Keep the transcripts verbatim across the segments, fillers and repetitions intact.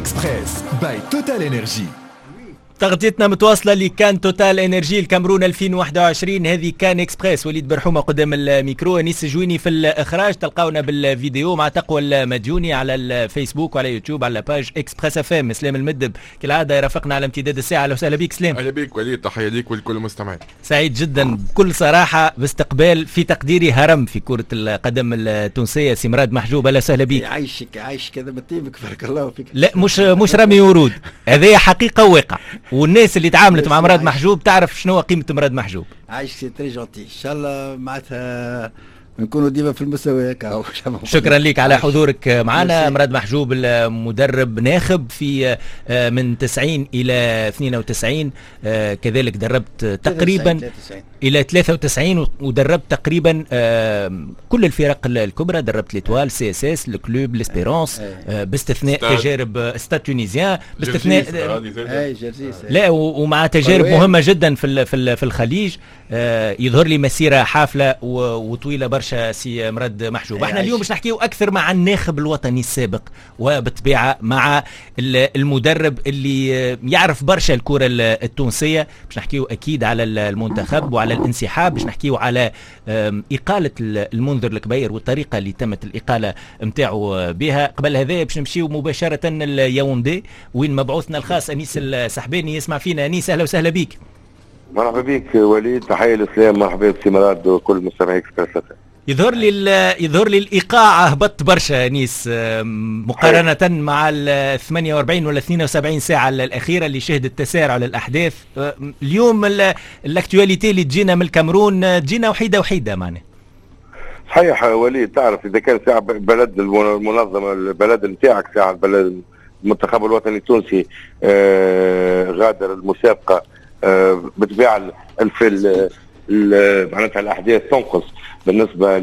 إكسبريس باي توتال إنرجي. تغطيتنا متواصلة لكان توتال انرجي الكامرون ألفين وواحد وعشرين. هذه كان اكسبريس. وليد برحومة قدام الميكرو، انيس جويني في الاخراج. تلقاونا بالفيديو مع تقوى المديوني على الفيسبوك وعلى يوتيوب على باج اكسبريس اف ام. اسلام المدب كالعادة يرافقنا على امتداد الساعة. اهلا وسهلا بك سلام. اهلا بك وليد، تحية ليك ولكل المستمعين. سعيد جدا بكل صراحة باستقبال في تقديري هرم في كرة القدم التونسية سي مراد محجوب. اهلا وسهلا بك. يعيشك يعيشك هذا بطيبك بارك الله فيك. لا مش مش رمي ورود، هذه حقيقة وواقع، والناس اللي تعاملت مع مراد محجوب تعرف شنو قيمة مراد محجوب. عايش سي تري جونتي ان شاء الله معناتها نكونوا ديما في المستوى هكا. شكرا لك على حضورك معنا. مراد محجوب المدرب ناخب في من تسعين الى اثنين وتسعين، كذلك دربت تقريبا الى ثلاثة وتسعين ودربت تقريبا كل الفرق الكبرى. دربت ليتوال، سي اس اس، الكلوب، ليسبيرونس، باستثناء تجارب ستاد تونيزيان، باستثناء لا ومع تجارب مهمه جدا في في الخليج. يظهر لي مسيره حافله وطويله برشا سي مراد محجوب. احنا اليوم باش نحكيو اكثر مع الناخب الوطني السابق، وبالطبيعه مع المدرب اللي يعرف برشا الكره التونسيه. باش نحكيو اكيد على المنتخب وعلى الانسحاب، باش نحكيو على اقاله المنذر الكبير والطريقه اللي تمت الاقاله نتاعو بها. قبل هذا باش نمشيو مباشره لياوندي وين مبعوثنا الخاص انيس السحباني يسمع فينا. انيس اهلا وسهلا بك. مرحبا بك وليد، تحيه للسلام، مرحبا بك سي مراد وكل مستمعي اكسبريس. يظهر لي يظهر لي الايقاع هبط برشا انيس مقارنه حي. مع ال ثمانية وأربعين ولا اثنين وسبعين ساعه الاخيره اللي شهدت تسارع للاحداث. اليوم الاكtualité اللي تجينا من الكاميرون تجينا وحيده وحيده معناها. صحيح وليد، تعرف اذا كان ساعه بلد المنظمه البلد نتاعك، ساعه البلد المنتخب الوطني التونسي آه غادر المسابقه آه بطبيعه في معناتها الاحداث تنقص بالنسبه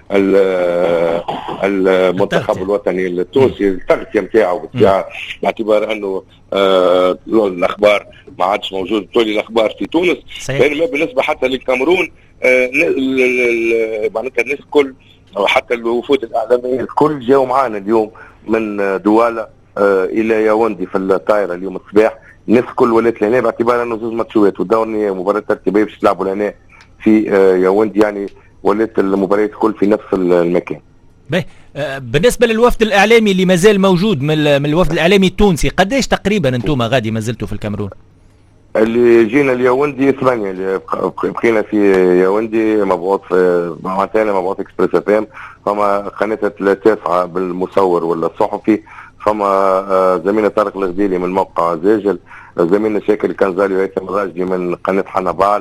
للمنتخب الوطني التونسي التغطيه نتاعو بالطبيعه، باعتبار انه آه الاخبار ما عادش موجود تولي الاخبار في تونس. بينما بالنسبه حتى للكاميرون آه معناتها الناس الكل حتى الوفود الاعلاميه الكل جاوا معنا اليوم من دواله آه الى ياوندي في الطائره اليوم الصباح. الناس الكل ولات لهنا باعتبار انه زوج ماتشات ودورني مباراه ترتيبيه باش تلعبوا لهنا في ياوندي، يعني ولات المباريات الكل في نفس المكان. باهي، بالنسبه للوفد الاعلامي اللي مازال موجود من الوفد الاعلامي التونسي، قداش تقريبا انتم غادي ما زلتوا في الكاميرون؟ اللي جينا الياوندي ثمانيه، اللي بقينا في ياوندي مبعوث معناتها مبعوث اكسبريس اف ام، فما قناه التاسعه بالمصور ولا الصحفي، فما زميلنا طارق الغديلي من موقع زاجل، زميلنا شاكر الكنزالي وهيثم الراجلي من قناه حنبال،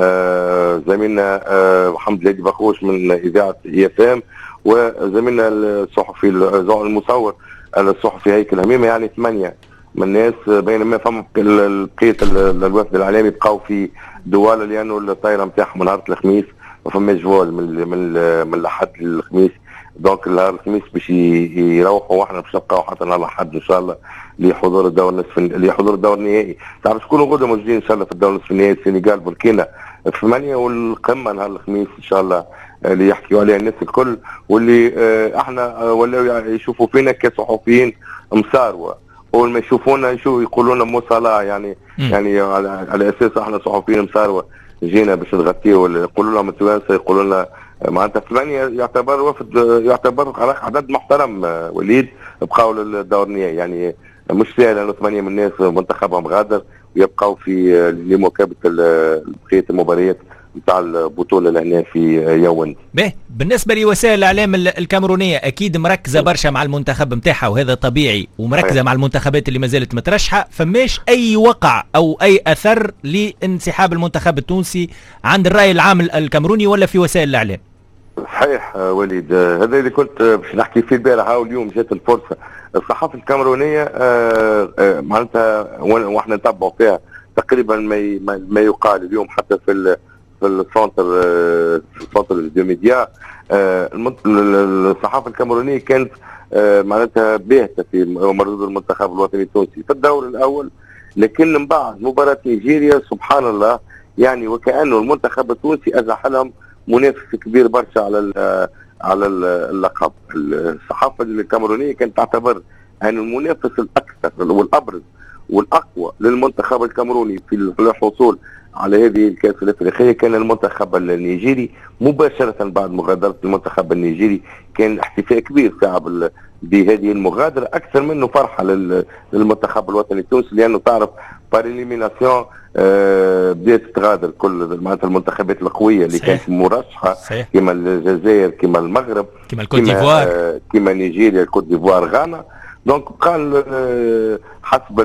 زميلنا محمد الهادي بخوش من اذاعه اي اف ام، وزميلنا الصحفي المصور الصحفي هيكل هميمه. يعني ثمانيه من الناس، بينما فما بقيه الوفد الاعلامي بقاو في دواله لانه الطايره نتاعهم نهار الخميس ما فماش فول من من من الاحد للخميس، دونك نهار الخميس باش يروحوا، واحنا باش نبقاو حتى نهار الاحد ان شاء الله لحضور الدور النصف لحضور الدور النهائي. تعرف شكون غدا موجودين ان شاء الله في الدور النصف النهائي؟ السنغال، بوركينا في ثمانية، والقمه نهار الخميس ان شاء الله اللي يحكيوا عليها الناس الكل، واللي اه احنا ولاو يشوفوا فينا كصحفيين مساروه، اول ما يشوفونا يشوفوا يقولوا لنا مو صلاح، يعني م. يعني على, على اساس احنا صحفيين مساروه جينا باش نغطيو، يقولوا لهم التوانسه يقولوا لنا معناتها ثمانية يعتبر وفد، يعتبر عدد محترم وليد بقاو للدور النهائي. يعني مش سهل انه ثمانية من الناس منتخبهم غادر ويبقاو في لمواكبه بقيه المباريات نتاع البطوله لهنا في ياوندي. باهي، بالنسبه لوسائل الاعلام الكاميرونيه اكيد مركزه برشا مع المنتخب نتاعها وهذا طبيعي، ومركزه مع المنتخبات اللي ما زالت مترشحه. فماش اي وقع او اي اثر لانسحاب المنتخب التونسي عند الراي العام الكاميروني ولا في وسائل الاعلام؟ صحيح وليد، هذا اللي كنت باش نحكي فيه البارح، واليوم جات الفرصه. الصحافه الكاميرونيه معناتها واحنا نتبعوا فيها تقريبا ما ما يقال اليوم حتى في في السنتر في السنتر دو ميديا. الصحافه الكاميرونيه كانت معناتها باهته في مردود المنتخب الوطني التونسي في الدور الاول، لكن من بعد مباراه نيجيريا سبحان الله يعني وكانه المنتخب التونسي ازح لهم منافس كبير برشا على على اللقب. الصحافه الكاميرونيه كانت تعتبر أن المنافس الأكثر والأبرز والأقوى للمنتخب الكاميروني في الحصول على هذه الكأس الأفريقية كان المنتخب النيجيري. مباشرة بعد مغادرة المنتخب النيجيري كان احتفاء كبير صعب بهذه المغادرة، أكثر منه فرحة للمنتخب الوطني التونسي، لأنه تعرف باريليميناسيون آه بدأت تغادر كل معناتها المنتخبات القوية اللي كانت مرشحة كما الجزائر كما المغرب كما الكوت ديفوار آه كما نيجيريا الكوت ديفوار غانا. دونك قال آه حسب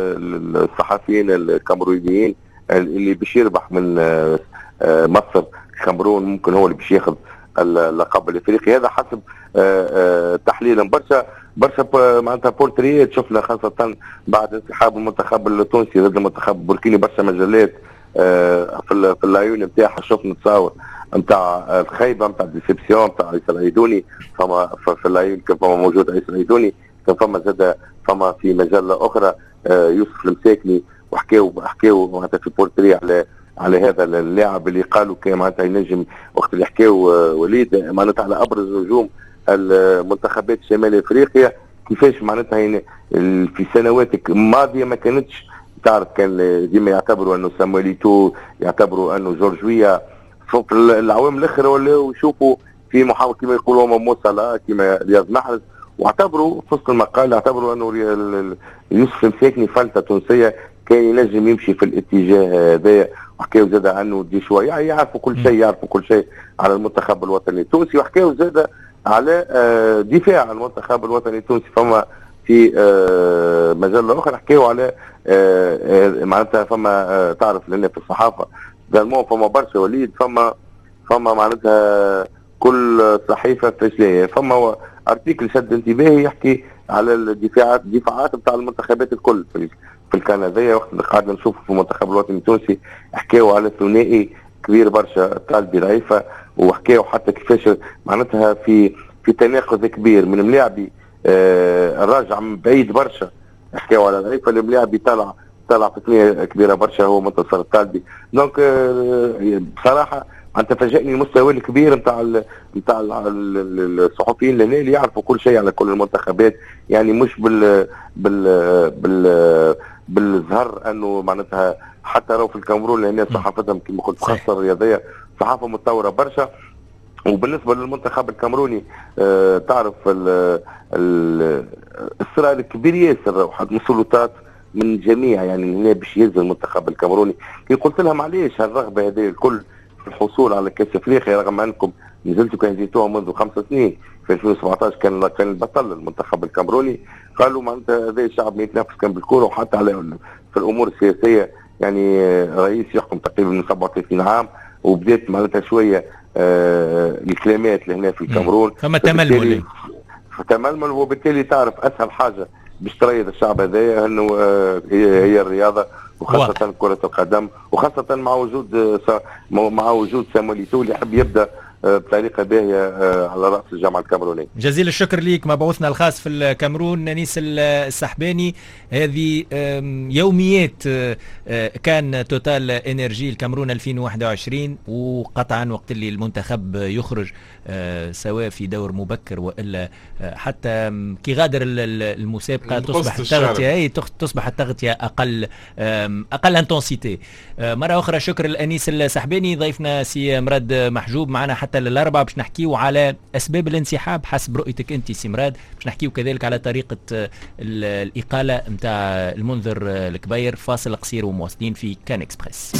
الصحفيين الكاميرونيين اللي باش يربح من آه آه مصر الكاميرون ممكن هو اللي باش ياخذ اللقب الافريقي. هذا حسب آه آه تحليلا برشا برشا معناتها بورتريات شفنا خاصة بعد انسحاب المنتخب التونسي ضد المنتخب البوركيني. برشا مجلات آه في في العيون نتاعها شفنا تصاور نتاع الخيبة نتاع الديسبسيون نتاع عيسى العيدوني. فما في العيون كان فما موجود عيسى العيدوني، كان فما زاد فما في مجلة أخرى آه يوسف المساكني، وحكاو حكاو معناتها في بورتري على على هذا اللاعب اللي قالوا كان معناتها ينجم وقت اللي حكاو وليد معناتها على ابرز نجوم المنتخبات شمال افريقيا كيفاش معناتها في سنوات الماضيه ما كانتش تعرف. كان ديما يعتبروا انه سامويليتو، يعتبروا انه جورجويا، في العوام الاخر ولاو يشوفوا في محاولة كما يقولوا مامو صلاح كما رياض محرز، واعتبروا في وسط المقال اعتبروا انه يوسف المساكني فلتة تونسيه كان ينجم يمشي في الاتجاه هذا. وحكاو زاد عنه دي شويه يعني يعرفوا كل شيء يعرفوا كل شيء على المنتخب الوطني التونسي. وحكاو زاد على دفاع المنتخب الوطني التونسي. فما في مجله اخرى حكاو على معناتها فما تعرف لان في الصحافه دالمون فما برشا وليد فما فما معناتها كل صحيفه فاشليه. فما ارتيكل شد انتباهي يحكي على الدفاعات الدفاعات بتاع المنتخبات الكل في في الكنديه. وقت اللي قعدنا نشوفوا في المنتخب الوطني التونسي حكاوا على ثنائي كبير برشا طالبي ضعيفه، وحكاوا حتى كيفاش معناتها في في تناقض كبير من ملاعبي آه الراجع من بعيد برشا حكاوا على ضعيفه الملاعبي طلع طلع في ثنائي كبيره برشا هو منتصر الطالبي. دونك آه بصراحه انت فاجئني المستوى الكبير نتاع نتاع الصحفيين لهنا اللي يعرفوا كل شيء على كل المنتخبات، يعني مش بال بال بال بالظهر انه معناتها حتى لو في الكاميرون لهنا صحافتهم كما قلت خاصه الرياضيه صحافه متطوره برشا. وبالنسبه للمنتخب الكاميروني آه تعرف الصراع الكبير ياسر وحد من السلطات من جميع يعني هنا باش يهز المنتخب الكاميروني. كي قلت لها معليش هالرغبه هذه الكل في الحصول على كاس افريقيا رغم انكم نزلتوا كان جيتوها منذ خمس سنين في ألفين وسبعطاش كان كان البطل المنتخب الكاميروني. قالوا معناتها هذا الشعب ما يتنافس كان بالكوره وحتى على في الامور السياسيه يعني رئيس يحكم تقريبا من سبعة وثلاثين عام وبدات معناتها شويه آه الكلمات اللي هنا في الكاميرون فما تململ تململ. وبالتالي تعرف اسهل حاجه باش تريض الشعب هذايا انه آه هي, هي الرياضه وخاصة كرة القدم وخاصة مع وجود مع وجود سامويليتو اللي يحب يبدا بطريقة باهية على رأس الجامعة الكاميرونية. جزيل الشكر ليك مبعوثنا الخاص في الكاميرون نانيس السحباني. هذه يوميات كان توتال انرجي الكاميرون ألفين وواحد وعشرين وقطعا وقت اللي المنتخب يخرج سواء في دور مبكر والا حتى كي غادر المسابقة تصبح التغطية تصبح التغطية اقل اقل انتنسيتي. مرة اخرى شكر الانيس السحباني. ضيفنا سي مراد محجوب معنا حتى للاربعة باش نحكيو على اسباب الانسحاب حسب رؤيتك انت سي مراد. باش نحكيو كذلك على طريقة الاقالة نتاع المنذر الكبير. فاصل قصير ومواصلين في كان اكسبريس.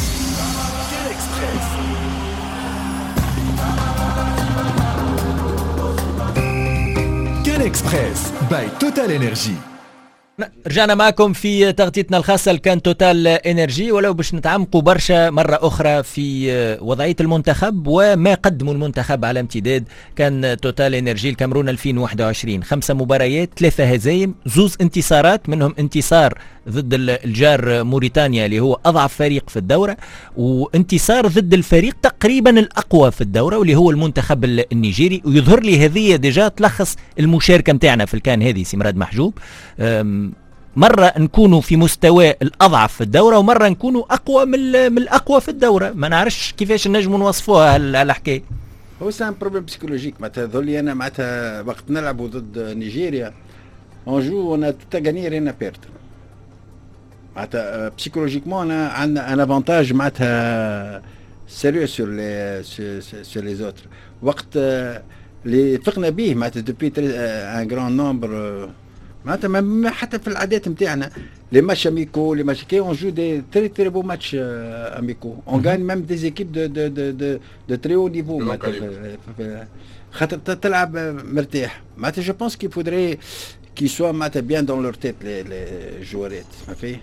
كان اكسبريس باي توتال انرجي. رجعنا معكم في تغطيتنا الخاصة لكان توتال انرجي ولو باش نتعمقوا برشا مرة اخرى في وضعية المنتخب وما قدموا المنتخب على امتداد كان توتال انرجي الكاميرون ألفين وواحد وعشرين. خمسة مباريات ثلاثة هزايم زوز انتصارات منهم انتصار ضد الجار موريتانيا اللي هو اضعف فريق في الدورة وانتصار ضد الفريق تقريبا الاقوى في الدورة واللي هو المنتخب النيجيري. ويظهر لي هذه ديجا تلخص المشاركة متاعنا في الكان هذه سمراد محجوب. مرة نكونوا في مستوى الأضعف في الدورة ومرة نكونوا أقوى من, من الأقوى في الدورة. ما نعرفش كيفاش نجموا نوصفوها هالحكاية. هو سان بروبليم بسيكولوجيك معناتها ذولي أنا معناتها وقت نلعبوا ضد نيجيريا اون جو انا تو غاني رينا بيرد معناتها بسيكولوجيكمون انا عندنا ان افونتاج معناتها سيريو سور لي سور لي زوتر وقت اللي فقنا به معناتها دوبي ان غران نومبر معناتها حتى في العادات نتاعنا لي ماتش اميكو لي ماتش كي اون جو دي تري تري بو ماتش اميكو اون غان ميم دي زيكيب دو دو دو دو دو تري او نيفو معناتها خاطر تلعب مرتاح معناتها جو بونس كي فودري كي سوا معناتها بيان دون لور تيت لي لي جوارات ما فيه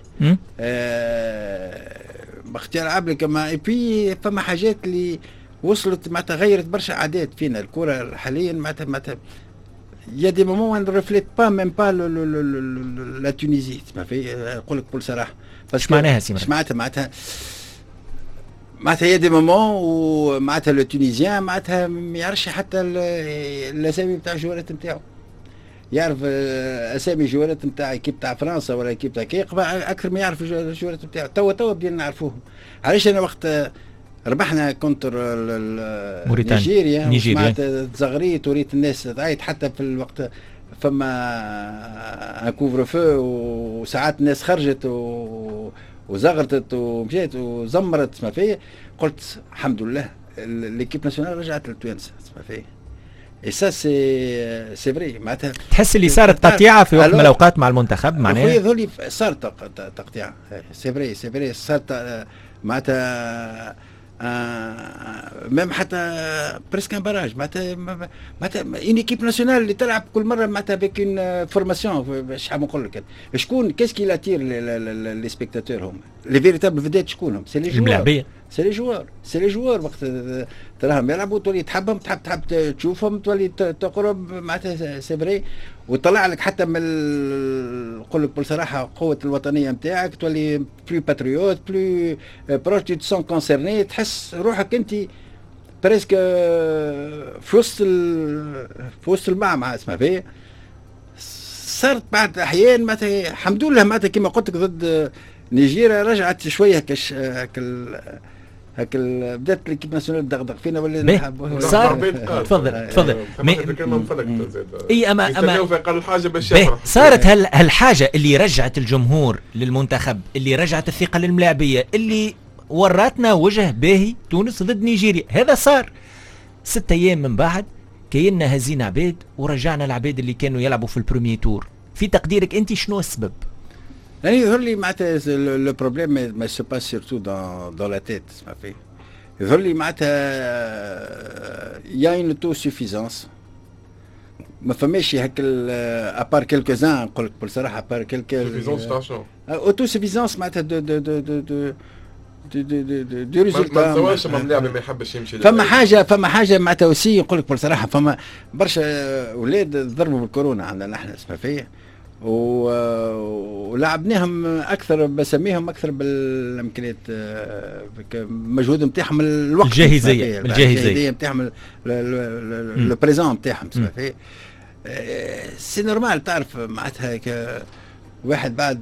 باختيار عبلك كما اي بي فما حاجات اللي وصلت معناتها غيرت برشا عادات فينا الكره حاليا معناتها معناتها يا دي مومون ان ريفليت با ميم با لا تونيزي ما في نقول لك بكل صراحه اش معناها سي اش معناتها معناتها معناتها يا دي مومون ومعناتها لو تونيزيان معناتها ما يعرفش حتى الاسامي نتاع الجوارات نتاعو يعرف اسامي جوارات نتاع ايكيب تاع فرنسا ولا ايكيب تاع كي اكثر ما يعرف الجوارات نتاعو توا توا بدينا نعرفوهم علاش انا وقت ربحنا كونتر نيجيريا معناتها تزغريت وريت الناس تعيط حتى في الوقت فما ان كوفر فو وساعات الناس خرجت وزغرتت ومشيت وزمرت ما فيه قلت الحمد لله ليكيب ناسيونال رجعت لتوانسه ما فيه اي سا سي سي فري معناتها تحس اللي صارت تقطيعه في وقت من الاوقات مع المنتخب معناها خويا ذولي صارت تقطيعه سي فري سي فري صارت معناتها آه ميم حتى بريسك ان باراج معناتها معناتها اون ايكيب ناسيونال اللي تلعب كل مره معناتها بك اون فورماسيون شحال نقول لك شكون كاسكي لاتير لي سبيكتاتور هم لي فيريتابل فيديت شكون هم سي لي جوار سي لي جوار سي لي جوار وقت تراهم يلعبوا تولي تحبهم تحب تحب تشوفهم تولي تقرب معناتها سي فري وطلع لك حتى من نقول لك بصراحه قوه الوطنيه نتاعك تولي بلو باتريوت بلو بروش تو سون كونسيرني تحس روحك انت بريسك في وسط في وسط المعمعة اسمها فيه صارت بعد احيان معناتها الحمد لله معناتها كما قلت لك ضد نيجيريا رجعت شويه هكاش هكا هكا بدات ليكيب ناسيونال تدغدغ فينا ولا صار تفضل تفضل اي اما اما قال الحاجه باش صارت هال هالحاجه اللي رجعت الجمهور للمنتخب اللي رجعت الثقه للملاعبيه اللي وراتنا وجه باهي تونس ضد نيجيريا هذا صار ستة ايام من بعد كينا هزينا عباد ورجعنا العباد اللي كانوا يلعبوا في البروميي تور في تقديرك انت شنو السبب؟ يعني يظهر لي معناتها لو بروبليم ما سو باس سيرتو دون دون لا تيت ما في يظهر لي معناتها يا اون تو سوفيزونس ما فماش هكا ابار كيلكو زان نقول لك بصراحه ابار كيلكو سوفيزونس تاع شنو؟ اوتو سوفيزونس معناتها دو دو دو دو دو دي دي دي دي دي ريزولتا ما تسواش ملاعب ما يحبش يمشي فما حاجه فما حاجه معناتها وسي نقول لك بصراحه فما برشا اولاد ضربوا بالكورونا عندنا نحن اسمها فيه ولعبناهم اكثر بسميهم اكثر بالامكانيات المجهود نتاعهم الوقت الجاهزيه الجاهزيه نتاعهم لو بريزون نتاعهم اسمها فيه سي نورمال تعرف معناتها واحد بعد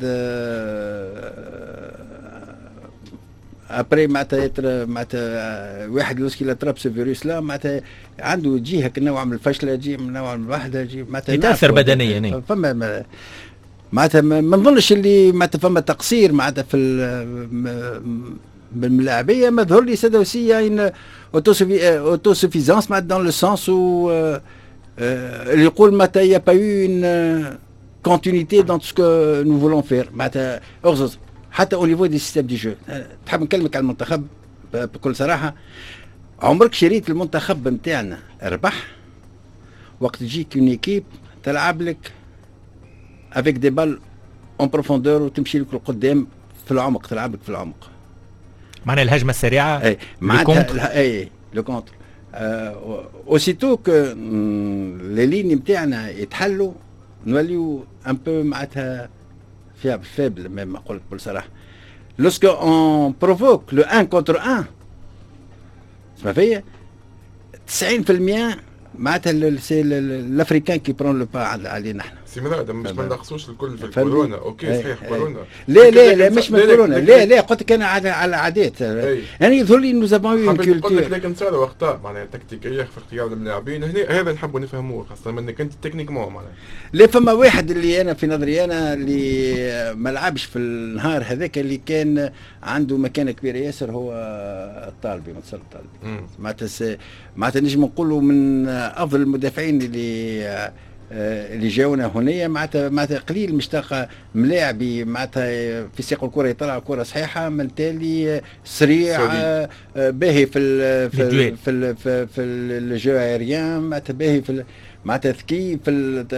ابري معناتها معناتها واحد لوسكي لا تراب سو فيروس لا معناتها عنده تجي هكا نوع من الفشله تجي من نوع من الوحده تجي معناتها يتاثر بدنيا فما معناتها ما نظنش اللي معناتها فما تقصير معناتها في بالملاعبيه ما ظهر لي سدوسيه ان اوتو سوفيزونس معناتها دون لو سونس و اللي يقول معناتها يا با يو ان كونتينيتي دون سكو نو فولون فير معناتها اغزز حتى او نيفو دي سيستيم دي جو تحب نكلمك على المنتخب بكل صراحه عمرك شريت المنتخب نتاعنا ربح وقت تجيك اون ايكيب تلعب لك افيك دي بال اون بروفوندور وتمشي لك لقدام في العمق تلعب لك في العمق معناها الهجمه السريعه اي معناتها اي لو كونتر اوسيتو كو لي لين نتاعنا يتحلوا نوليو ان بو معناتها فيابل فيبل ما قلت بصراحه لوسكو اون بروفوك لو واحد كونتر واحد اسمع فيا تسعين بالمئة معناتها سي الافريكان كي برون لو با علينا احنا سي مراد مش ما نقصوش الكل في الكورونا، اوكي صحيح كورونا. لا لا لا مش من كورونا، لا لا قلت لك انا على على عادات. يعني يظهر لي انه زعما اون كولتور. لكن صار وقتها معناها تكتيكيه في اختيار اللاعبين، هنا هذا نحبوا نفهموه خاصه انك انت تكنيكمون معناها. لا فما واحد اللي انا في نظري انا اللي ما لعبش في النهار هذاك اللي كان عنده مكانه كبيره ياسر، هو الطالبي منصور الطالبي. معناتها معناتها نجم نقولوا من افضل المدافعين اللي اللي جاونا هنا. معناتها معناتها قليل مشتاق ملاعبي معناتها في سياق الكره يطلع الكره صحيحه من تالي سريع باهي في ال في ال في ال في, في الجو ايريان، معناتها باهي في معناتها ذكي في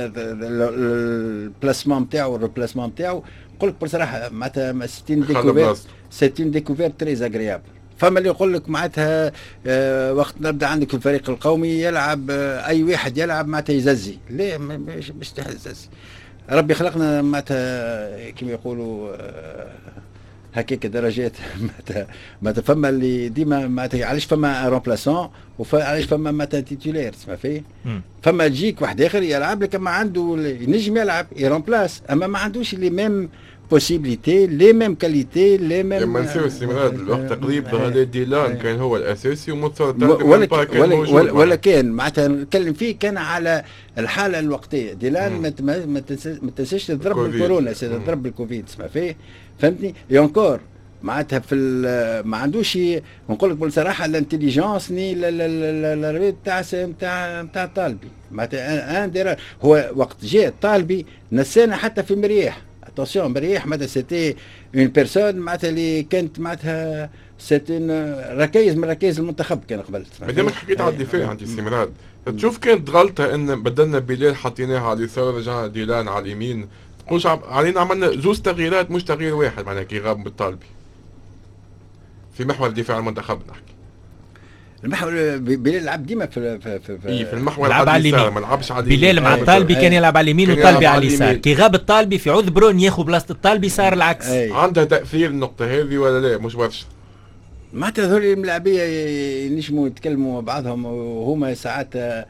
البلاسمون نتاعو الريبلاسمون نتاعو. نقول لك بصراحه معناتها ستين ديكوفير ستين ديكوفير تريز اغريابل. فما اللي يقول لك معناتها آه وقت نبدا عندك في الفريق القومي يلعب آه اي واحد يلعب معناتها يززي، لا مش مستحيل يززي. ربي خلقنا معناتها كما يقولوا آه هكاك درجات. معناتها معناتها فما اللي ديما معناتها علاش فما رومبلاسون وعلاش فما معناتها تيتولير تسمع فيه. فما تجيك واحد اخر يلعب لك ما عنده ينجم يلعب يرومبلاس، اما ما عندوش لي ميم بوسيبيليتي لي ميم كاليتي لي ميم. لما نسيو سي مراد الوقت تقريبا غادي ديلان كان هو الاساسي ومتصل ولا ولا, ولا, ولا كان معناتها نتكلم فيه كان على الحاله الوقتيه. ديلان ما ما تنساش تضرب بالكورونا، تضرب بالكوفيد تسمع فيه فهمتني. يونكور معناتها في ما عندوش نقول لك بصراحه الانتليجنس ني الريد تاع تاع تاع الطالبي. معناتها ان هو وقت جاء الطالبي نسانا حتى في مريح. اتونسيون مريح معناتها سيتي اون بيرسون معناتها اللي كانت معناتها سيتي ركائز من ركائز المنتخب كان قبل. مادامك حكيت على الدفاع عند سي مراد، تشوف كانت غلطه ان بدلنا بلال حطيناه على اليسار رجعنا ديلان على اليمين، تقولش علينا عملنا زوز تغييرات مش تغيير واحد معناها كي غاب بالطالبي في محور الدفاع المنتخب نحكي. المحور بلال لعب ديما في في في, في, إيه في المحور على اليمين، ما لعبش على اليمين. بلال مع الطالبي كان يلعب على اليمين والطالبي على اليسار. كي غاب الطالبي في عوض برون ياخذ بلاصه الطالبي صار العكس. عندها تاثير النقطه هذه ولا لا مش برشا؟ معناتها هذول الملاعبيه ينجموا يتكلموا مع بعضهم وهما ساعات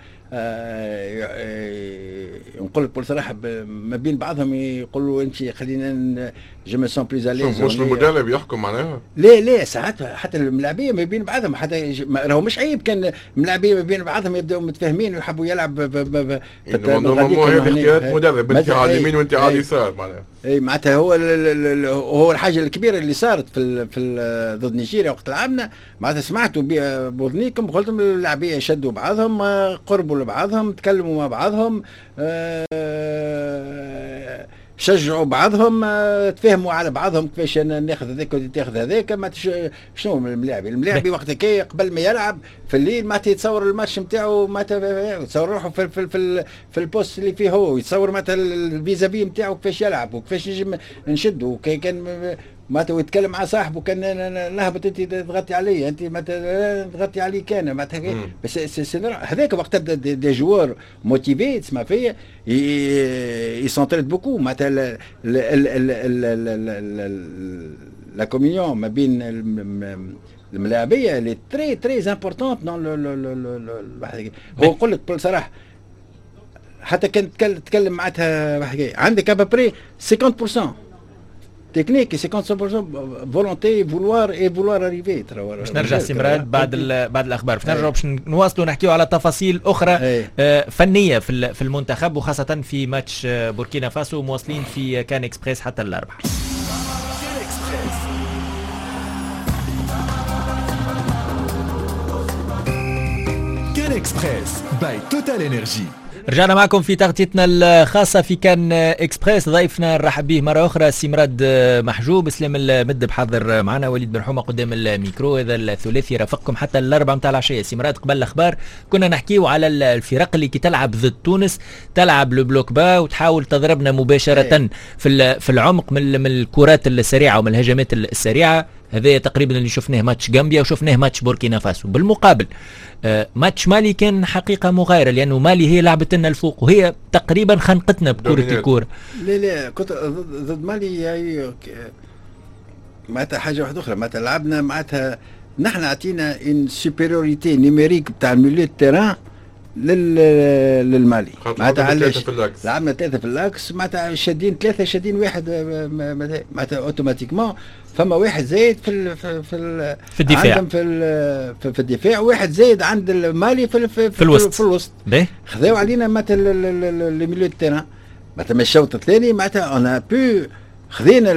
نقول لك بصراحه ما بين بعضهم يقولوا انت خلينا جو مي سون بليز اليز. مش المدرب يحكم معناها؟ لا لا ساعات حتى الملاعبيه ما بين بعضهم حتى راهو مش عيب كان الملاعبيه ما بين بعضهم يبداوا متفاهمين ويحبوا يلعب هذه اختيارات مدرب انت على اليمين وانت على اليسار معناها. اي معناتها هو هو الحاجه الكبيره اللي صارت في في ضد نيجيريا وقت لعبنا معناتها سمعتوا بوذنيكم قلت لهم اللاعبيه شدوا بعضهم قربوا لبعضهم تكلموا مع بعضهم أه شجعوا بعضهم أه تفهموا على بعضهم كيفاش ناخذ هذاك وتاخذ هذاك. ما شنو الملاعب الملاعب وقت هكا قبل ما يلعب في الليل ما يتصور الماتش نتاعو ما يتصور روحه في في في, في البوست اللي فيه هو يتصور مثلا الفيزابي نتاعو كيفاش يلعب وكيفاش نجم نشدوا. كان معناتها يتكلم مع صاحبه كان نهبط انت تغطي علي انت معناتها تغطي علي كان معناتها بس هذاك وقت تبدا دي جوار موتيفي تسمع فيا يسونتريت بوكو معناتها لا كوميونيون ما بين الملاعبيه اللي تري تري امبورطونت دون هو نقول لك بصراحه حتى كان تتكلم معناتها حكايه عندك ابري خمسين بالمئة تكنيك خمسين بالمئة فولونتي فولوار اي فولوار اريفي. باش نرجع سي مراد بعد بعد الاخبار باش نرجعوا باش نواصلوا نحكيوا على تفاصيل اخرى آه فنيه في في المنتخب وخاصه في ماتش بوركينا فاسو. مواصلين في كان اكسبريس حتى الاربعاء. كان اكسبريس باي توتال انرجي. رجعنا معكم في تغطيتنا الخاصة في كان اكسبريس. ضيفنا نرحب به مرة أخرى سي مراد محجوب. اسلام المد بحاضر معنا، وليد بن حومة قدام الميكرو. هذا الثلاثي رافقكم حتى الأربعة متاع العشية. سي مراد قبل الأخبار كنا نحكيو على الفرق اللي كي تلعب ضد تونس تلعب لو بلوك با وتحاول تضربنا مباشرة في في العمق من الكرات السريعة ومن الهجمات السريعة. هذا تقريبا اللي شفناه ماتش غامبيا وشفناه ماتش بوركينا فاسو. بالمقابل آه ماتش مالي كان حقيقة مغايرة لأنه مالي هي لعبت لنا الفوق وهي تقريبا خنقتنا بكرة الكورة. لا لا كنت ضد مالي يعني معناتها حاجة واحدة أخرى. معناتها لعبنا معناتها نحن عطينا ان سوبيريوريتي نيميريك بتاع الميليو تيران لل للمالي معناتها ثلاثة في اللاكس لعبنا ثلاثة في اللاكس معناتها شادين ثلاثة شادين واحد معناتها اوتوماتيكمون فما واحد زايد في في في, في الدفاع عندهم في في, في الدفاع واحد زايد عند المالي في في, في الوسط في الوسط خذاو علينا معناتها لي ميليو تيران معناتها الشوط الثاني معناتها اون بو خذينا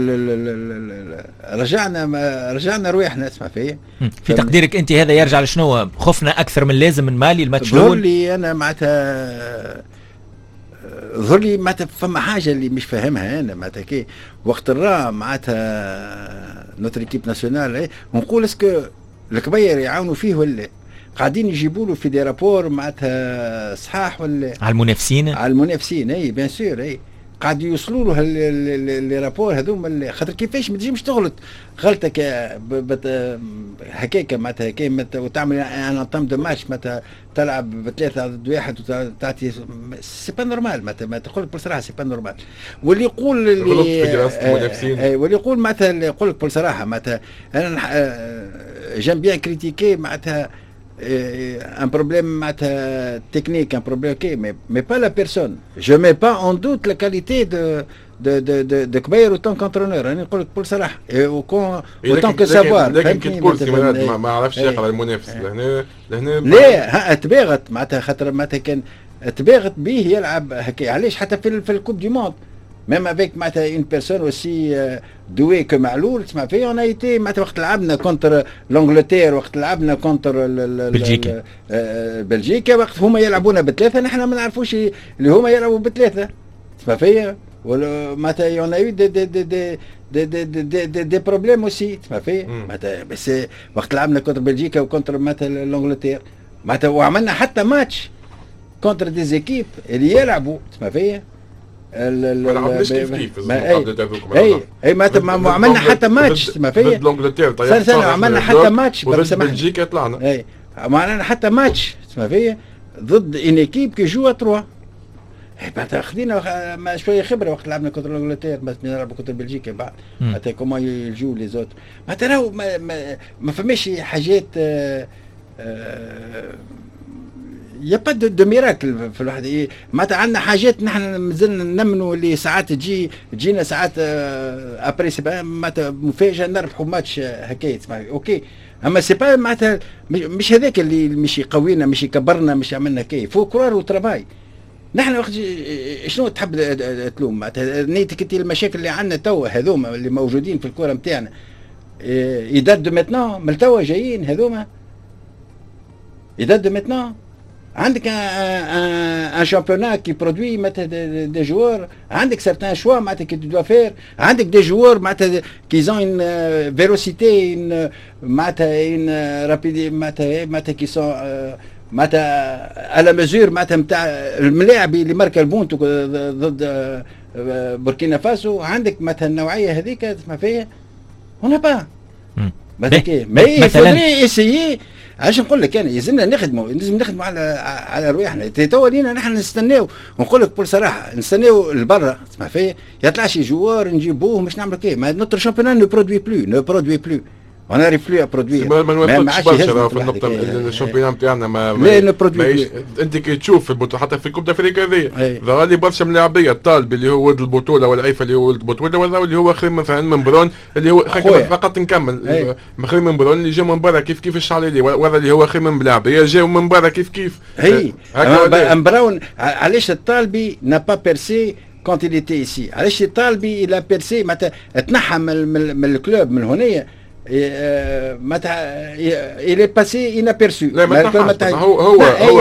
رجعنا رجعنا رواحنا اسمع فيا في تقديرك انت هذا يرجع لشنو؟ خفنا اكثر من لازم من مالي الماتش الاول؟ ظهر لي انا معناتها ظهر لي معناتها فما حاجه اللي مش فاهمها انا معناتها كي وقت الرا معناتها نوتر ايكيب ناسيونال ونقول اسكو الكبير يعاونوا فيه ولا قاعدين يجيبوا له في دي رابور معناتها صحاح ولا على المنافسين؟ على المنافسين اي بيان سور اي قاعد يوصلوا له لي رابور هذوما خاطر كيفاش ما تجيش تغلط غلطك هكاك معناتها كي وتعمل انا طم دو ماتش معناتها تلعب بثلاثه ضد واحد وتعطي سي با نورمال معناتها ما تقول لك بصراحه سي با نورمال واللي يقول اللي واللي يقول معناتها يقول لك بصراحه معناتها انا جيم بيان كريتيكي معناتها un problème technique, un problème ok, mais, mais pas la personne. Je ne mets pas en doute la qualité de de de de de Kbair autant qu'entraîneur. أنا نقول لك بكل صراحة. autant que savoir. لكن كي تقول سيمانات ما عرفش يقرا المنافس لهنا لهنا. لا اتباغت معناتها خاطر معناتها كان اتباغت به يلعب هكا علاش حتى في في الكوب دي موند. Même avec une personne aussi euh, douée que Maloul, tu m'as fait, on a été contre l'Angleterre, contre Belgique. Belgique, وقت هما يلعبونا بثلاثة نحن ما نعرفوش اللي هما يلعبوا بثلاثة. Tu m'as fait, ولا معناتها on a eu des des des des des des des des problèmes aussi. Tu m'as fait, معناتها بس وقت لعبنا contre بلجيكا وكونتر معناتها الانجلتير معناتها وعملنا حتى ماتش contre des équipes اللي يلعبوا. Tu m'as fait. ما لعبناش كيف كيف اي اي ما عملنا حتى ماتش ما فيا ضد الانجلتير طيب سنه عملنا حتى ماتش ضد بلجيكا طلعنا اي عملنا حتى ماتش ما فيا ضد ان ايكيب كي جو تروا اي بعد خدينا شويه خبره وقت لعبنا كونتر الانجلتير بس نلعبوا كونتر بلجيكا بعد حتى كوما يجوا لي زوت معناتها راهو ما, ما, ما فماش حاجات آآ آآ يا با دو ميراكل في الواحد معناتها عندنا حاجات نحن مازلنا نمنوا اللي ساعات تجي تجينا ساعات ابري سي معناتها مفاجاه نربحوا ماتش هكايا اوكي اما سي با معناتها مش هذاك اللي مش يقوينا مش يكبرنا مش يعملنا هكايا فو كرار وترافاي نحن وقت شنو تحب تلوم معناتها نيتك انت المشاكل اللي عندنا توا هذوما اللي موجودين في الكره نتاعنا يدات دو ميتنون من توا جايين هذوما يدات دو ميتنون عندك ان شامبيونات كي برودوي معناتها دي جوار عندك سارتان شوا معناتها كي دو فير عندك دي جوار معناتها كي زون ان فيروسيتي معناتها ان رابيدي معناتها معناتها كي سون معناتها على مزور معناتها نتاع الملاعب اللي ماركا البونتو ضد بوركينا فاسو عندك معناتها النوعيه هذيك تسمع فيها هنا با معناتها ما فودري اسيي علاش نقول لك انا يلزمنا نخدموا لازم نخدموا على على رواحنا توا لينا نحن نستناو ونقول لك بكل صراحه نستناو لبرا تسمع فيا يطلع شي جوار نجيبوه مش نعملوا كي ما نوتر شامبيون نو برودوي بلو نو برودوي بلو on n'arrive plus à produire. ما نوافقش برشا في النقطة الشامبيون نتاعنا ما لا نبرودوي انت كي تشوف في البطولة حتى في الكوب دافريكا هذيا ظهر لي برشا ملاعبية الطالب اللي هو ولد البطولة والعيفة اللي هو ولد البطولة ولا اللي هو خير مثلا من برون اللي هو فقط نكمل خير من برون اللي جا من برا كيف كيف الشعليلي ولا اللي هو خير من ملاعبية جاو من برا كيف كيف هي برون علاش الطالبي نا با بيرسي كونت il était ici علاش الطالبي الى بيرسي معناتها تنحى من الكلوب من هنايا معناتها il est passé inaperçu. لا ما تنحاش هو هو هو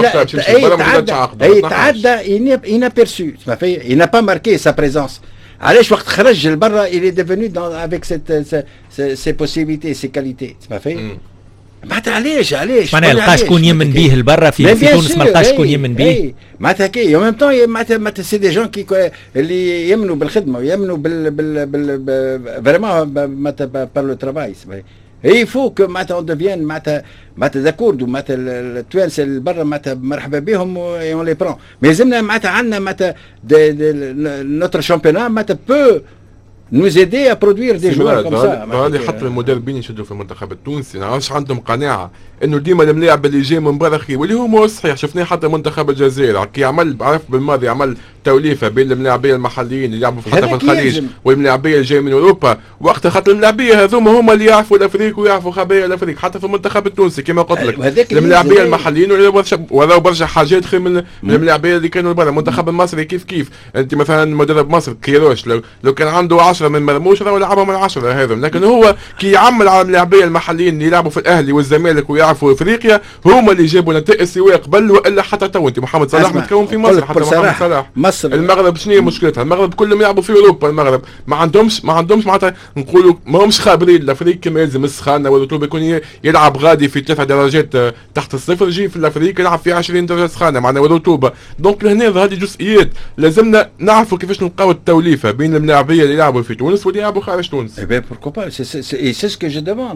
اي تعدى inaperçu تسمع فيا il n'a pas marqué sa présence. علاش وقت خرج لبرا il est devenu dans avec cette ses possibilités ses qualités تسمع فيا معناتها علاش علاش معناتها لقى شكون يمن بيه لبرا في في تونس ما لقاش شكون يمن بيه معناتها كي وميم طون معناتها معناتها سي دي جون كي اللي يمنوا بالخدمه ويمنوا بال بال بال فريمون معناتها بار لو ترافاي اي فو كو معناتها اون ديفيان معناتها معناتها داكوردو معناتها التوانسه اللي برا معناتها مرحبا بهم اون لي برون مي لازمنا معناتها عندنا معناتها نوتر شامبيونات معناتها بو nous aider à produire des joueurs comme ça. هذا حتى المدربين يشدوا في المنتخب التونسي ما عادش عندهم قناعه انه ديما الملاعب اللي جاي من برا خير، واللي هو صحيح. شفناه حتى منتخب الجزائر كي عمل عرف بالماضي عمل توليفه بين الملاعبيه المحليين اللي يلعبوا حتى في الخليج والملاعبيه اللي جاي من اوروبا، وقتها خاطر الملاعبيه هذوما هما اللي يعرفوا الافريق ويعرفوا خبايا الافريق. حتى في المنتخب التونسي كما قلت لك الملاعبيه المحليين وراو برشا حاجات خير من الملاعبيه اللي كانوا برا. المنتخب المصري كيف كيف انت مثلا مدرب مصر كيروش لو لو كان عنده عشرة من مرموش راهو يلعبهم من عشرة هذم، لكن هو كي يعمل على الملاعبيه المحليين اللي يلعبوا في الاهلي والزمالك ويعرفوا افريقيا هما اللي جابوا نتائج سواء قبل والا حتى تو. انت محمد صلاح متكون في مصر، حتى محمد صلاح مصر. المغرب شنو هي مشكلتها؟ المغرب كلهم يلعبوا في اوروبا، المغرب ما عندهمش ما عندهمش معناتها نقولوا ما همش خابرين الافريق كما يلزم السخانه والرطوبه يكون يلعب غادي في ثلاث درجات تحت الصفر، يجي في الافريق يلعب في عشرين درجه سخانه معناها والرطوبه. دونك لهنا هذه جزئيات لازمنا نعرفوا كيفاش نلقاو التوليفه بين الملاعبيه اللي يلعبوا في تونس واللي يلعبوا خارج تونس. اي بي بوركو با سي سي سكو جو دوموند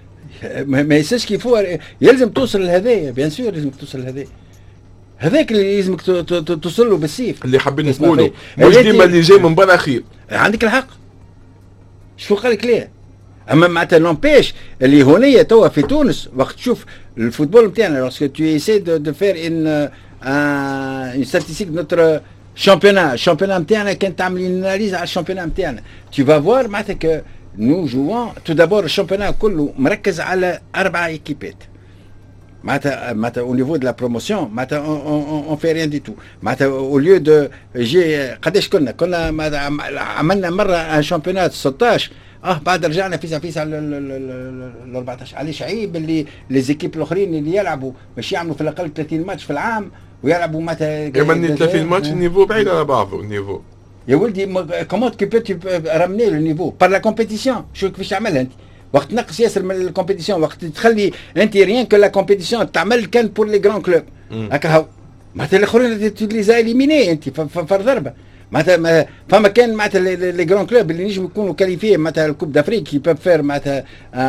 ما سي سكو فو يلزم توصل لهذايا بيان سور لازم توصل لهذايا هذاك اللي لازمك توصل له بالسيف اللي حابين نقولوا مش ديما اللي جاي من برا خير. عندك الحق شو قال لك ليه؟ اما معناتها نومبيش اللي هونيه توا في تونس وقت تشوف الفوتبول نتاعنا لوسكو تو ايسي دو فير ان ان ستاتيستيك نوتر شامبيونات الشامبيونات نتاعنا كان تعمل اناليز على الشامبيونات نتاعنا تو فا فوار معناتها ك نو جوون تو دابور الشامبيونات كله مركز على اربعه ايكيبات معناتها معناتها او نيفو دو لا بروموسيون معناتها اون في ريان دي تو معناتها او ليو دو جي قداش كنا كنا عملنا مره ان شامبيونات ستطاش اه بعد رجعنا فيسا فيسا ل أربعطاش. علاش عيب اللي لي زيكيب الاخرين اللي يلعبوا باش يعملوا في الاقل ثلاثين ماتش في العام ويلعبوا معناتها يمني ثلاثين ماتش النيفو بعيد على بعضه النيفو يا ولدي كومون كي بو رامني لو نيفو بار لا كومبيتيسيون. شو كيفاش تعملها انت وقت تنقص ياسر من الكومبيتيسيون وقت تخلي انت ريان كو لا كومبيتيسيون تعمل كان بور لي غران كلوب هكا هاو معناتها الاخرين تولي زي اليميني انت فر ضربه معناتها فما كان معناتها لي غران كلوب اللي نجم يكونوا كاليفيه معناتها الكوب دافريك كي باب فير معناتها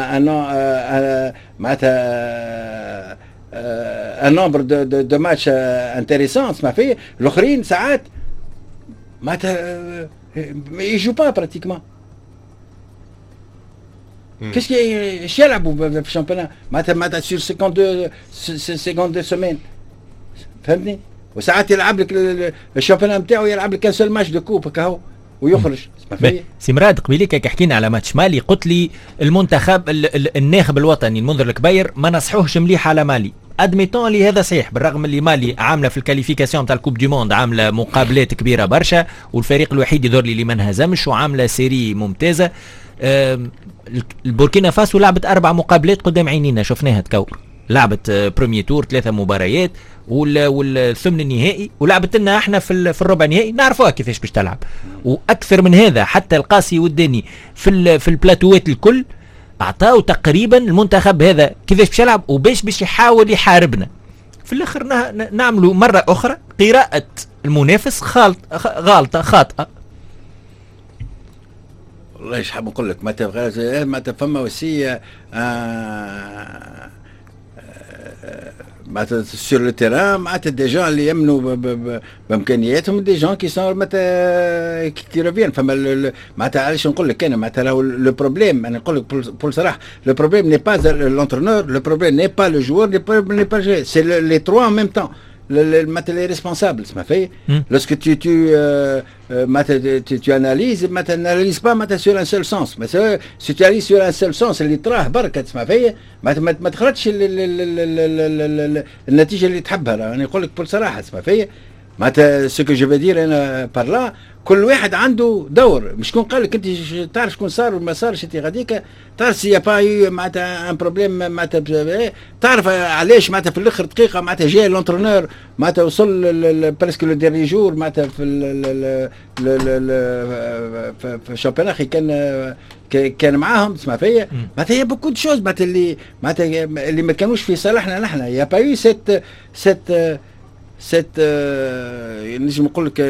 ان معناتها ان نومبر دو دو دو ماتش انتريسون ما فيه. الاخرين ساعات معناتها يجوا با براتيكمون كيش ايش يلعبوا في الشامبيونات معناتها معناتها سير خمسة وخمسين سيمين فهمتني. وساعات يلعب لك الشامبيونات نتاعو يلعب لك كان سول ماتش دو كوب كهو ويخرج. سي مراد قبيليك كي حكينا على ماتش مالي قلت لي المنتخب الناخب الوطني المنذر الكبير ما نصحوهش مليح على مالي. ادميتون لي هذا صحيح بالرغم اللي مالي عامله في الكاليفيكاسيون تاع الكوب دي موند عامله مقابلات كبيره برشا والفريق الوحيد يظهر لي اللي ما انهزمش وعامله سيري ممتازه. البوركينا فاسو لعبت اربع مقابلات قدام عينينا شفناها تكور لعبت بروميي تور ثلاثه مباريات والثمن النهائي ولعبت لنا احنا في في الربع نهائي نعرفوها كيفاش باش تلعب. واكثر من هذا حتى القاسي والداني في في البلاتوات الكل اعطاو تقريبا المنتخب هذا كيفاش باش يلعب وباش باش يحاول يحاربنا. في الاخر نعملوا مره اخرى قراءه المنافس خالط غالطه خاطئه. والله ايش حاب نقول لك معناتها معناتها فما وسيله آه معناتها سور لو تيران معناتها دي جون اللي يمنوا بامكانياتهم دي جون كي سون معناتها كي ريفيان فما معناتها علاش نقول لك انا معناتها راهو لو بروبليم انا نقول لك بول صراحه لو بروبليم ني با لونترونور لو بروبليم ني با لو جوور ني با ني با جي سي لي تروا ان ميم طون les responsables, ça fait. Mm. Lorsque tu tu euh, euh, tu, tu analyses, tu n'analyses pas sur un seul sens. Mais si tu analyses sur un seul sens, اللي تراه بركة ما فيه ما ما تخرجش النتيجة اللي تحبها. أنا أقول لك بصراحة ما فيه. معناتها سو كو جو فيدير انا بارلا كل واحد عنده دور. مش شكون قال لك انت تعرف شكون صار وما صارش انت غاديك تعرف سي با معناتها ان بروبليم معناتها تعرف علاش معناتها في الاخر دقيقه معناتها جاي لونترونور معناتها وصل بريسك لو ديرني جور معناتها في في الشامبيونات كان كان معاهم تسمع فيا معناتها هي بوكو دو شوز معناتها اللي معناتها اللي ما كانوش في صالحنا نحن يا با يو سيت سيت سيت نجم نقول لك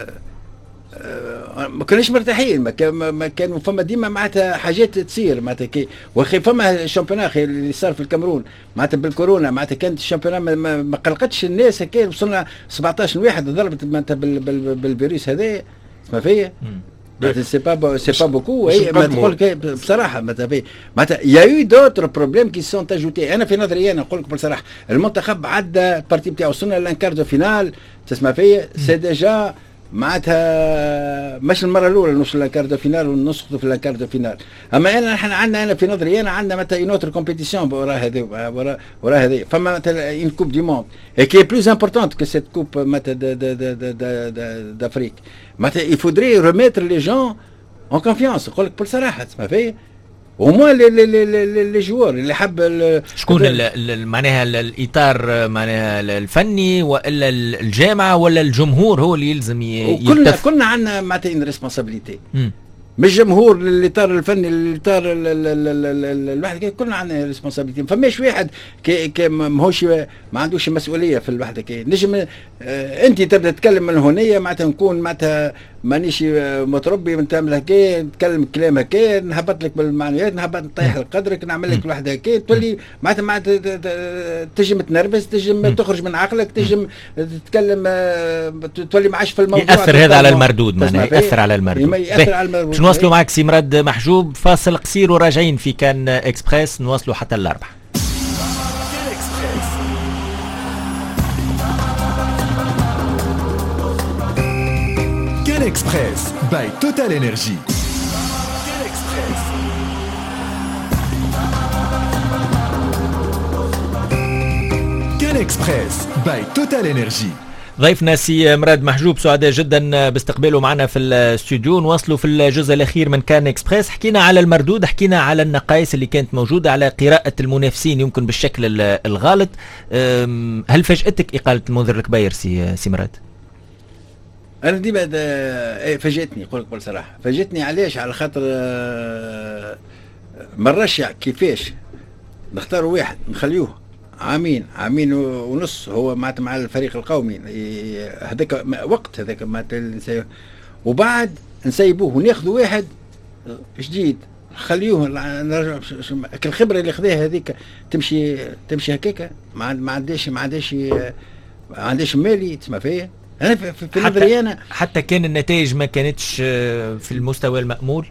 ما كانوش مرتاحين ما كان ما كانوا فما ديما معناتها حاجات تصير معناتها كي واخي فما الشامبيونات اللي صار في الكاميرون معناتها بالكورونا معناتها كانت الشامبيونات ما, ما, ما قلقتش الناس هكا وصلنا سبعطاش واحد ضربت معناتها بالفيروس هذا ما فيا سي با سي با بوكو. ما تقول بصراحه معناتها يا يو دوتر بروبليم كي سون اجوتي. انا في نظري انا نقول لك بصراحه المنتخب عدى البارتي نتاعو، وصلنا للانكار دو فينال تسمع فيا سي ديجا معناتها مش المره الاولى نوصل للانكار دو فينال ونسقطوا في الانكار دو فينال. اما انا احنا عندنا انا في نظري انا عندنا معناتها اون اوتر كومبيتيسيون ورا هذا ورا ورا هذا. فما مثلا اون كوب دي موند اي كي بلوز امبورتونت كو سيت كوب معناتها دافريك. معناتها يفودري ريميتر لي جون اون كونفيونس. نقول لك بصراحه تسمع فيا au moins les les les les joueurs اللي حب شكون معناها الاطار معناها الفني ولا الجامعه ولا الجمهور هو اللي يلزم كلنا كلنا عندنا معناتها ان ريسبونسابيلتي، مش جمهور الاطار الفني الاطار الواحد كلنا عندنا ريسبونسابيلتي. ما فماش واحد كي ماهوش ما عندوش مسؤوليه في الوحده كي نجم آه انت تبدا تتكلم من هنيه معناتها نكون معناتها مانيش متربي من تعمل هكا نتكلم كلام هكا نهبط لك بالمعنويات نهبط نطيح لك قدرك نعمل لك الوحده هكا تولي معناتها معناتها تجم تنرفز تجم تخرج من عقلك تجم تتكلم تولي معاش في الموضوع. ياثر هذا على المردود معناها ياثر على المردود. ياثر على المردود. نواصلوا معك سي مراد محجوب فاصل قصير وراجعين في كان اكسبريس نواصلوا حتى الاربع. كان اكسبريس باي توتال انرجي. كان اكسبريس باي توتال انرجي. ضيفنا سي مراد محجوب سعداء جدا باستقباله معنا في الاستوديو. نواصلوا في الجزء الاخير من كان اكسبريس. حكينا على المردود، حكينا على النقائص اللي كانت موجوده، على قراءه المنافسين يمكن بالشكل الغالط. هل فاجأتك اقاله المنذر الكبير سي سي مراد؟ انا ديما فاجأتني نقول لك بصراحه فاجأتني. علاش؟ على خاطر مرشح كيفاش نختاروا واحد نخليوه عامين عامين ونص هو معناتها مع الفريق القومي هذاك وقت هذاك معناتها، وبعد نسيبوه وناخذوا واحد جديد خليوه نرجع. الخبره اللي خذاها هذيك تمشي تمشي هكاك ما عندهاش ما عندهاش ما عندهاش مالي تسمع فيا. انا في, في نظري انا حتى كان النتائج ما كانتش في المستوى المأمول.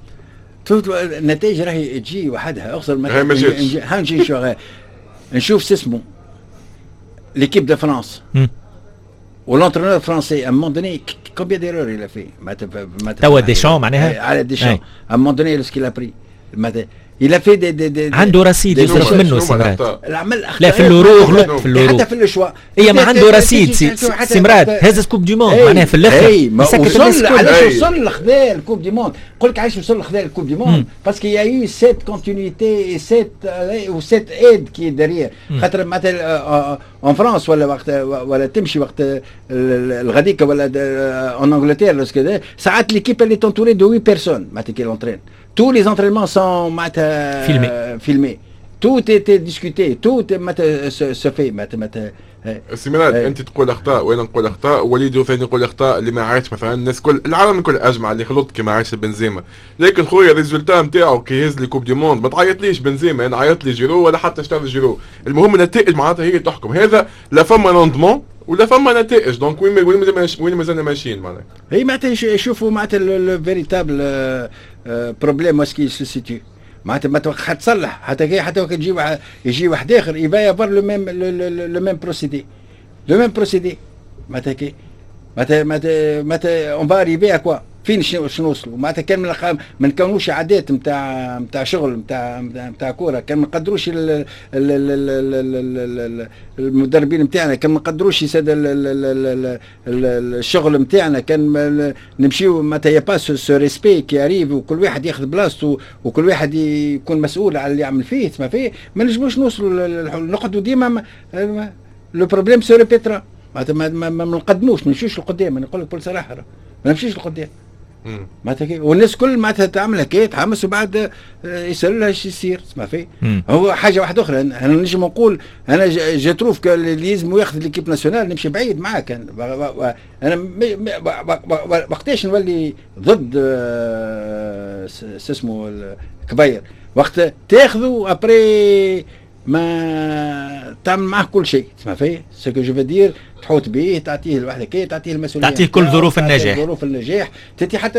النتائج راهي تجي وحدها اخسر ما نجي شو نشوف اسمه ليكيب دو فرانس والونترونور فرانسي ا مون دوني كومبيان ديرور il a fait توا ديشان معناها على ديشان ا مون دوني لوسكيل ا بري il a fait des des des عنده رصيد يصرف منه سمرات. العمل لا في اللورو غلط في اللورو حتى في الشوا هي ما عنده رصيد سمرات. هذا سكوب دي موند معناها في الاخر وصل. علاش وصل خذا الكوب دي موند؟ نقول لك علاش وصل خذا الكوب دي موند باسكو يا يو سيت كونتينيتي سيت وسيت ايد كي دارير. خاطر مثلا اون فرانس ولا وقت ولا تمشي وقت الغديك ولا اون انجلتير ساعات ليكيب اللي تونتوري دو وي بيرسون معناتها كي لونترين. Tous les entraînements sont filmés. filmés. Tout était discuté, tout se, se fait. سي مراد انت تقول اخطاء وانا نقول اخطاء وليد وفاني يقول اخطاء اللي ما عادش مثلا الناس كل العالم الكل اجمع اللي خلط كي ما عادش بنزيما. لكن خويا الريزولتا نتاعو كي يهز لي كوب دي موند ما تعيطليش بنزيما، انا عيط لي جيرو ولا حتى اشتري جيرو. المهم النتائج معناتها هي تحكم. هذا لا فما روندمون ولا فما نتائج. دونك وين وين وين مازلنا ماشيين معناها. هي معناتها يشوفوا معناتها لو فيريتابل بروبليم واسكي سو سيتي معناتها ما حتصلح حتى حتى وقت يجي واحد يجي واحد اخر يبا يافار لو ميم لو ميم بروسيدي لو ميم بروسيدي معناتها كي معناتها معناتها معناتها اون فا اريفي ا كوا فين شنو نوصلوا معناتها كان من ما نكونوش عادات نتاع نتاع شغل نتاع نتاع كوره، كان ما نقدروش المدربين نتاعنا، كان ما نقدروش يسد الشغل نتاعنا، كان نمشيو معناتها يا با سو ريسبي كي اريف وكل واحد ياخذ بلاصته وكل واحد يكون مسؤول على اللي يعمل فيه ما فيه. ما نجموش نوصلوا نقعدوا ديما لو بروبليم سو ريبيترا معناتها ما نقدموش ما نمشيوش لقدام. انا نقول لك بكل صراحه ما نمشيش لقدام معناتها كي والناس كل معناتها تعمل هكا تحمس وبعد يسالوا لها ايش يصير تسمع فيه. هو حاجه واحده اخرى انا نجم نقول انا جو تروف اللي لازم ياخذ ليكيب ناسيونال نمشي بعيد معاك. انا وقتاش نولي ضد اسمه كبير وقت تاخذوا ابري ما تعمل معه كل شيء تسمع فيه سو كو جو دير تحوط به تعطيه الوحده كي تعطيه المسؤوليه تعطيه كل ظروف النجاح ظروف النجاح تتي حتى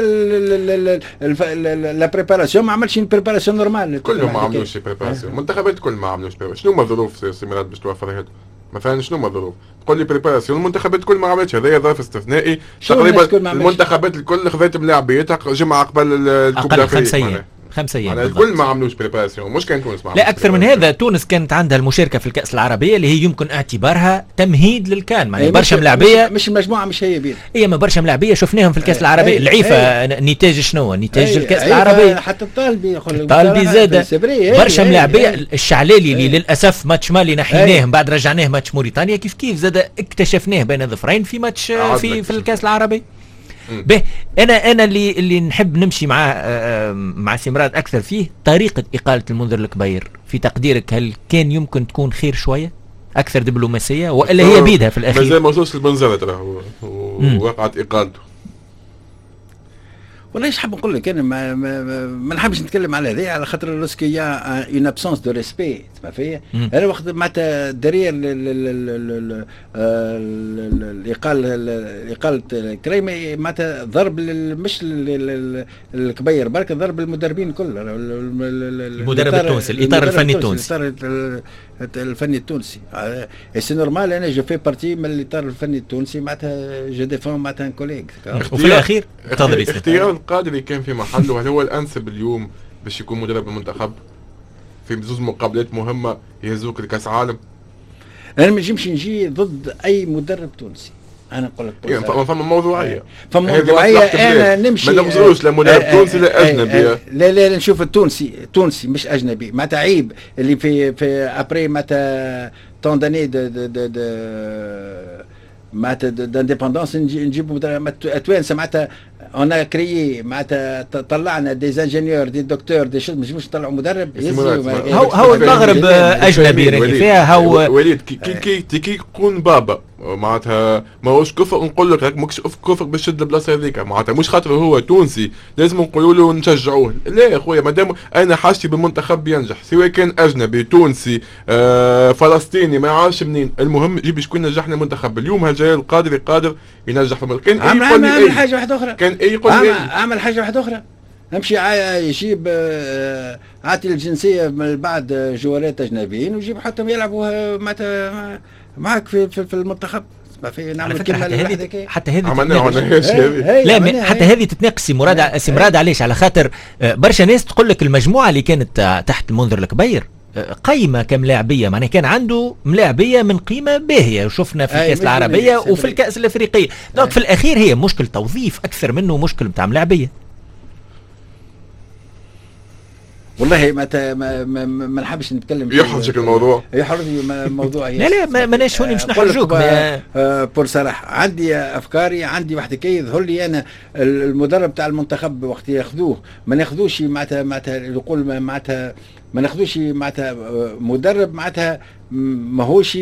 لا بريباراسيون ما عملش بريباراسيون نورمال كلهم ما عملوش بريباراسيون المنتخبات كل ما عملوش بريباراسيون شنو هما الظروف سي مراد باش توفر هذا مثلا شنو هما الظروف تقول لي بريباراسيون المنتخبات كل ما عملتش هذايا ظرف استثنائي تقريبا المنتخبات الكل خذت ملاعبيتها جمعه قبل الكوب دافريك خمسة ايام الكل ما عملوش بريباراسيون مش كان تونس ما لا اكثر من هذا تونس كانت عندها المشاركه في الكاس العربيه اللي هي يمكن اعتبارها تمهيد للكان معناها برشا ملاعبيه مش المجموعه مش هي بيد هي ما برشا ملاعبيه شفناهم في الكاس العربيه العيفه نتاج شنو نتاج الكاس العربيه حتى الطالبي الطالبي زاد برشا ملاعبيه الشعلالي اللي للاسف ماتش مالي نحيناه بعد رجعناه ماتش موريتانيا كيف كيف زاد اكتشفناه بين ظفرين في ماتش في في الكاس العربي به انا انا اللي اللي نحب نمشي مع مع سي مراد اكثر فيه طريقه اقاله المنذر الكبير في تقديرك هل كان يمكن تكون خير شويه اكثر دبلوماسيه والا هي بيدها في الاخير مازال ما وصلش البنزرة ترى ووقعت اقالته والله ايش حاب نقول لك انا ما, ما, ما نحبش نتكلم على هذا على خاطر لوسكو يا اون ابسونس دو ريسبي تسمع فيا انا وقت معناتها درير الاقاله اقاله كريمه معناتها ضرب مش الكبير برك ضرب المدربين كل المدرب التونسي الاطار الفني التونسي الاطار الفني التونسي سي نورمال انا جو في بارتي من الاطار الفني التونسي معناتها جو ديفون معناتها كوليغ وفي الاخير اختيار القادري كان في محله هل هو الانسب اليوم باش يكون مدرب المنتخب في زوج مقابلات مهمه يهزوك لكاس عالم؟ انا ما نجمش نجي ضد اي مدرب تونسي انا نقول لك يعني فما موضوعيه فما موضوعيه انا نمشي ما نغزروش لا مدرب تونسي لا اجنبي لا لا نشوف التونسي تونسي مش اجنبي معناتها عيب اللي في في ابري معناتها طون داني دو دو دو, دو معناتها دانديبوندونس نجيبوا توانسه معناتها انا كريي معناتها طلعنا دي زانجينيور دي دكتور دي شو مش طلعوا مدرب هو هو المغرب اجنبي راهي فيها هو وليد كي كي كي كي يكون بابا معناتها ماهوش كفر نقول لك راك ماكش كفر باش تشد البلاصه هذيك معناتها مش خاطر هو تونسي لازم نقولوا له نشجعوه لا يا خويا مادام انا حاجتي بالمنتخب ينجح سواء كان اجنبي تونسي آه فلسطيني ما يعرفش منين المهم يجيب شكون نجحنا المنتخب اليوم هالجاي القادر قادر ينجح في كان اي يقول لي اعمل حاجه واحده اخرى كان اي يقول لي اعمل حاجه واحده اخرى امشي يجيب عاطي الجنسيه من بعد جوارات اجنبيين ويجيب حتى يلعبوا معناتها معك في في المنتخب ما في نعمل كلمه حتى, حتى هذه عملناها لا حتى هذه تتناقش سي مراد سي مراد علاش على خاطر برشا ناس تقول لك المجموعه اللي كانت تحت المنذر الكبير قيمه كملاعبيه معناها كان عنده ملاعبيه من قيمه باهيه وشفنا في الكاس العربيه وفي الكاس الافريقيه دونك في الاخير هي مشكل توظيف اكثر منه مشكل نتاع ملاعبيه والله ما ما ما, ما نحبش نتكلم يحرجك الموضوع يحرجني الموضوع لا لا ماناش هوني مش نحرجوك بور صراحه عندي افكاري عندي واحد كي يظهر لي انا المدرب تاع المنتخب وقت ياخذوه ما ناخذوش معناتها معناتها يقول معناتها ما ناخذوش معناتها مدرب معناتها ماهوش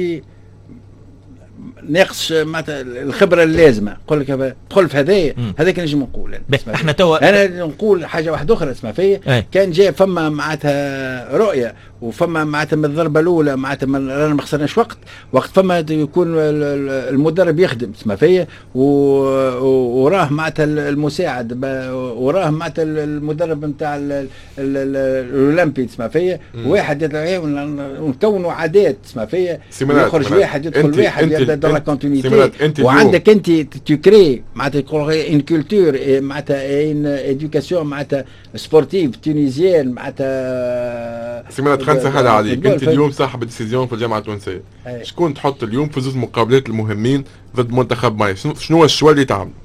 ناقص معناتها الخبره اللازمه نقول لك تدخل في هذايا هذاك نجم نقول احنا توا انا نقول حاجه واحده اخرى اسمع فيا كان جاء فما معناتها رؤيه وفما معناتها من الضربه الاولى معناتها رانا ما خسرناش وقت وقت فما يكون المدرب يخدم اسمع فيا وراه معناتها المساعد وراه معناتها المدرب نتاع الاولمبي اسمع فيا واحد ونكونوا عادات اسمع فيا يخرج واحد يدخل واحد يبدا dans la continuité وعندك انت تكري معناتها اون كولتور معناتها ان اديوكاسيون معناتها سبورتيف تونيزيان معناتها سيمانات خمسة هلا عليك انت اليوم صاحب الديسيزيون في الجامعه التونسيه شكون تحط اليوم في زوج مقابلات المهمين ضد منتخب مالي شنو هو الشوا اللي تعمل؟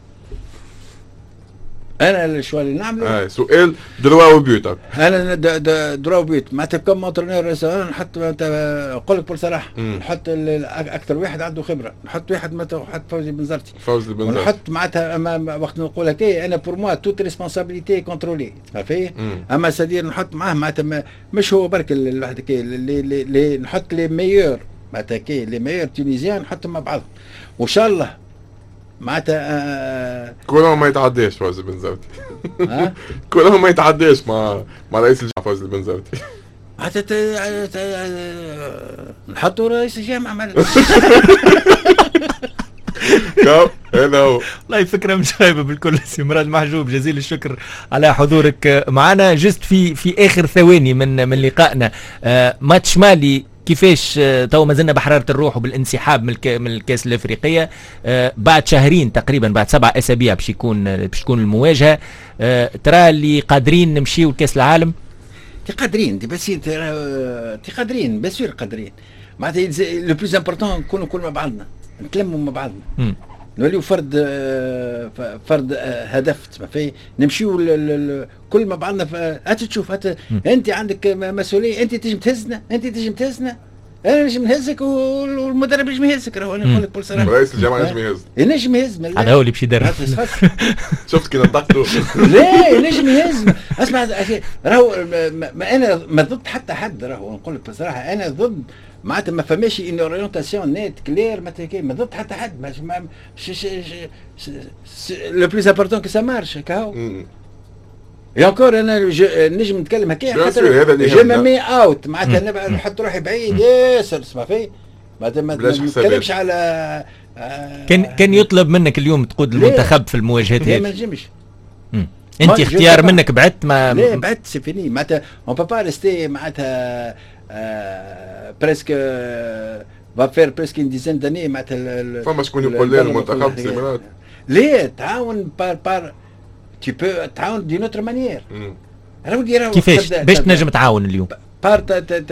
انا الشوا اللي نعمله اه سؤال دروا وبيوتك انا دروا وبيوت معناتها كم انترينور نحط نقول لك بصراحه نحط اكثر واحد عنده خبره نحط واحد مثلا نحط فوزي بنزرتي فوزي بنزرتي نحط معناتها وقت نقول لك ايه انا بور موا توت ريسبونسابيلتي كونترولي عرفتي اما سدير نحط معاه معناتها مش هو برك الواحد كي اللي نحط لي ميور معناتها كي لي ميور تونيزيان نحطهم مع بعضهم وان شاء الله معناتها آه كلهم ما يتعداش فوزي بنزرتي كلهم ما يتعداش مع مع رئيس الجامعه فوزي بنزرتي حتى نحطوا رئيس الجامعة مال هذا هو. والله فكرة مش خايبة بالكل. سي مراد محجوب جزيل الشكر على حضورك معنا. جست في في آخر ثواني من من لقائنا، آه ماتش مالي كيفاش آه تو ما زلنا بحرارة الروح وبالانسحاب من من الكاس الافريقية، آه بعد شهرين تقريبا، بعد سبع اسابيع باش يكون باش تكون المواجهة، آه ترى اللي قادرين نمشيو لكاس العالم؟ تي قادرين، تي بس تي قادرين بسير قادرين. معناتها لو بلوز امبورطون نكونوا كل مع بعضنا، نتلموا مع بعضنا، نوليو فرد فرد هدف تسمى في نمشيو كل ما بعضنا. هات تشوف، هات انت عندك مسؤوليه، انت تنجم تهزنا، انت تنجم تهزنا، انا نجم نهزك والمدرب ينجم يهزك. راهو انا نقول لك بكل صراحه رئيس الجامعه ينجم يهز، ينجم يهز. هذا هو اللي باش يدرب. شفت كي نضحكوا. لا ينجم يهز. اسمع راهو ما انا ما ضد حتى حد، راهو نقول لك بصراحه انا ضد معناتها ما فماش ان اورينتاسيون نيت كلير، ما ضد حتى حد. ما لو بلوز امبورطون كو سا مارش كاو. يا انكور انا نجم نتكلم هكا خاطر جو مي اوت، معناتها نحط روحي بعيد ياسر تسمع فيه، معناتها ما نتكلمش على آه كان كان يطلب منك اليوم تقود المنتخب في المواجهات هذه. ما نجمش انت اختيار منك بعدت ما لا بعدت سي فيني. معناتها اون با با ريستي معناتها بريسك va faire presque une dizaine d'années معناتها. فما شكون يقول لنا المنتخب سي مراد ليه تعاون بار بار tu peux تعاون دي نوتر مانيير. راهو ديرها كيفاش باش تنجم تعاون اليوم؟ بار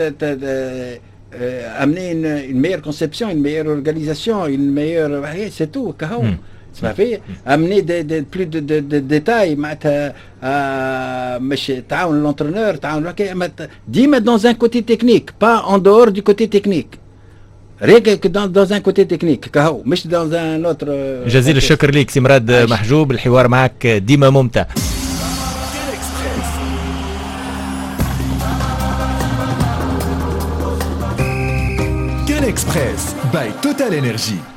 amener une, une meilleure conception, une meilleure organisation, une meilleure c'est tout كهو. تسمع فيا amener des, des plus de de, de détails معناتها آه مش تعاون لونترونور، تعاون ديما dans un côté technique, pas en dehors du côté technique. ريك dans, dans un côté technique كهو، مش dans un autre. جزيل الشكر ليك سي مراد محجوب، الحوار معك ديما ممتع. كان اكسبريس باي توتال انرجي.